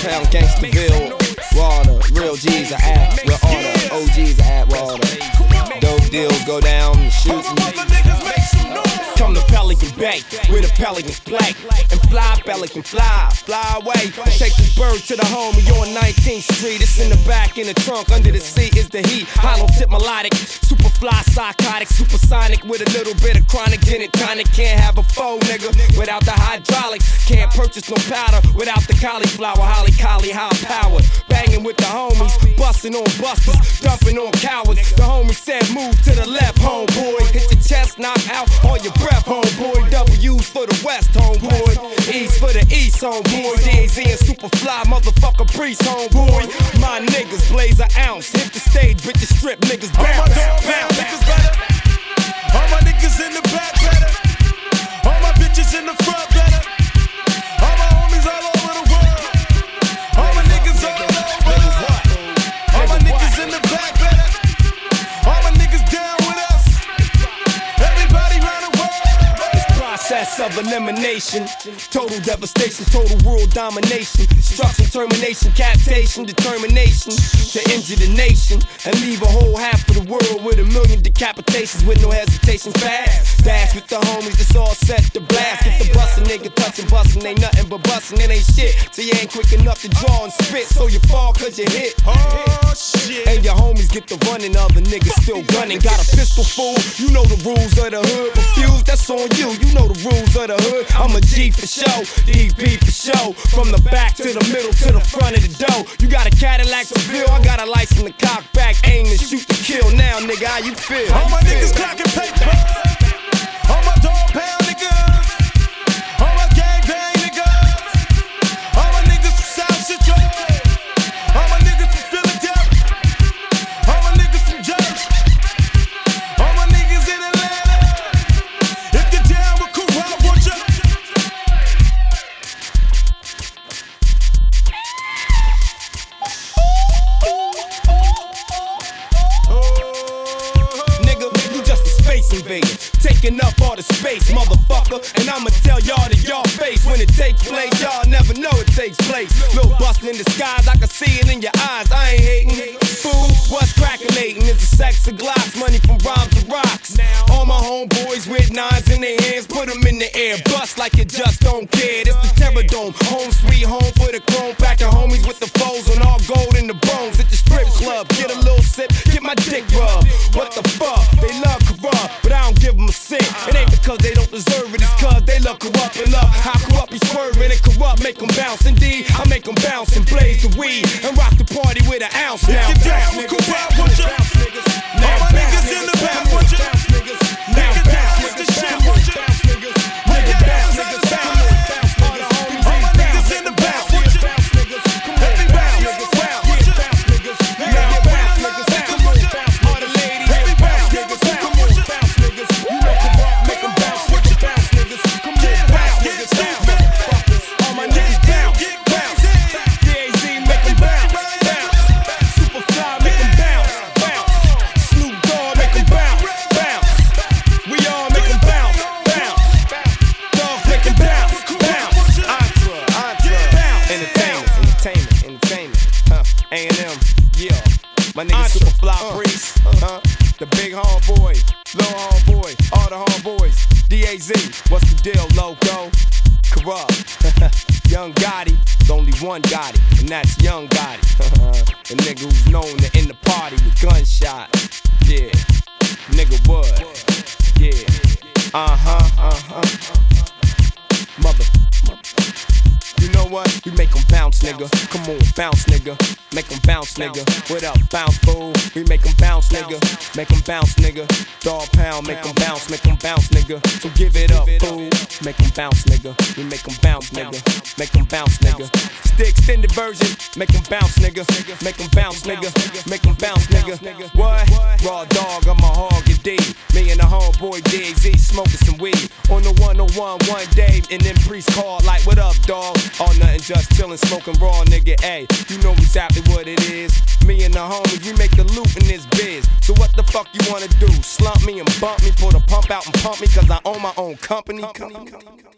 Dogtown, Gangsterville, Water, real G's are at, real order, OGs are at Water. Dope deals go down, shooting. Come to Pelican Bay, where the pelicans play. And fly, pelican, fly away. Take this bird to the homie on 19th Street. It's in the back, in the trunk, under the seat is the heat. Hollow tip melodic, super fly, psychotic, supersonic with a little bit of chronic gin and tonic. Can't have a foe, nigga, without the hydraulics. Can't purchase no powder without the cauliflower. Holly, collie, high powered. Banging with the homies, busting on busters, dumping on cowards. The homie said move to the left, homeboy. Hit your chest, knock out all your breath, homeboy. W's for the west, homeboy. East for the east, homeboy. DZ and Superfly, motherfucker priest, homeboy. My niggas blaze an ounce. Hit the stage, bitch, the strip niggas bounce. All my niggas in the back better. All my bitches in the front better. All my homies all over the world. All my niggas all over. All my niggas in the back better. All my niggas down with us. Everybody round the world. This process of elimination, total devastation, total world domination, destruction, termination, captation, determination to injure the nation and leave a whole half of the world with a million decapitations with no hesitation. Fast dash with the homies, it's all set to blast. Get the bustin', nigga touchin', bustin', ain't nothing but bustin', it ain't shit. So you ain't quick enough to draw and spit, so you fall cause you hit. Oh shit. And your homies get the running, other niggas still gunning. Got a pistol full, you know the rules of the hood. Refuse, that's on you, you know the rules of the hood. I'm a G for show, DP for show. From the back to the middle to the front of the door. You got a Cadillac Seville, I got a license to cock back, aim and shoot to kill. Now nigga, how you feel? All my niggas clocking paper. All my dog pound niggas. All my gang bang niggas. All my niggas from South Central. All my niggas from Philadelphia. All my niggas from Jersey. All my niggas in Atlanta. If you're down with cool, I want you. Nigga, you just a space invader, taking up all the space, motherfucker. And I'ma tell y'all to y'all face when it takes place. Y'all never know it takes place. Little bustin' in disguise, I can see it in your eyes. I ain't hating. Fool, what's crackulating is a sex of glocks, money from rhymes to rocks. All my homeboys with nines in their hands, put them in the air, bust like you just don't care. It's the Terror Dome, home sweet home for the chrome. Packing homies with the foes on all gold in the bones. At the strip club, get a little sip, get my dick rubbed. What the fuck? They love corrupt, but I don't give them a cent. It ain't because they don't deserve it, it's cause they love corrupt and love how corrupt be swerving and corrupt make them bounce. Indeed, I make them bounce and blaze the weed and rock the party with an ounce. Now If you're down with cool, I want you. All my niggas in the back want you. Nigga down with the shit want you. Nigga down with the sound. All my niggas in the back want you. Everybody on the ground want you. Nigga bounce like a sound want you. all the ladies, Everybody on the ground want you. you know corrupt, make them bounce with the bounce niggas. Come on, bounce niggas, all my niggas bounce, bounce. DAZ make them bounce, bounce. Superfly make them bounce, bounce. Snoop Dogg make them bounce, bounce. We all make them bounce, bounce. Dogs make them bounce, bounce. Entre, bounce. Entertainment. A&M, yeah. My nigga Superfly Priest, the big homeboy, little homeboy, all the homeboys. DAZ, what's the deal, loco? Corrupt, Young Gotti, the only one Gotti, and that's Young Gotti. The nigga who's known to end the party with gunshots. Yeah, nigga would. Yeah, mother. You know what? We make them bounce, nigga. Come on, bounce, nigga. Make them bounce, nigga. What up, bounce, fool? We make them bounce, nigga. Make them bounce, nigga. Dog pound, make them bounce, nigga. So give it up, fool. Make them bounce, nigga. We make them bounce, nigga. Make them bounce, nigga. It's the extended version. Make them bounce, nigga. Make them bounce, nigga. Make them bounce, nigga. What? Raw dog, I'm a hog indeed. Me and the homeboy DAZ smoking some weed. On the 101 one day, and then priest called like, what up, dog? All nothing, just chillin', smoking raw, nigga. Ayy, you know exactly what it is. Me and the homies, we make the loot in this biz. So what the fuck you wanna do? Slump me and bump me, pull the pump out and pump me, cause I own my own company.